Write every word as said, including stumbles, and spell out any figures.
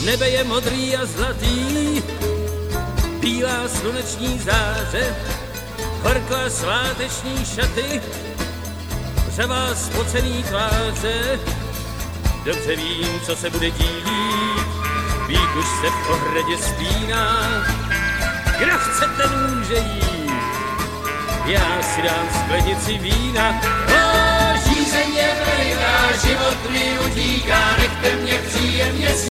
Nebe je modrý a zlatý, bílá sluneční záře, horká sváteční šaty, řevá spocený tváře. Dobře vím, co se bude dít, vík už se v ohradě spíná. Kdo chce, ten může jít, já si dám sklenici vína. O, žízeň je vejná, život mi utíká, nechte mě příjemně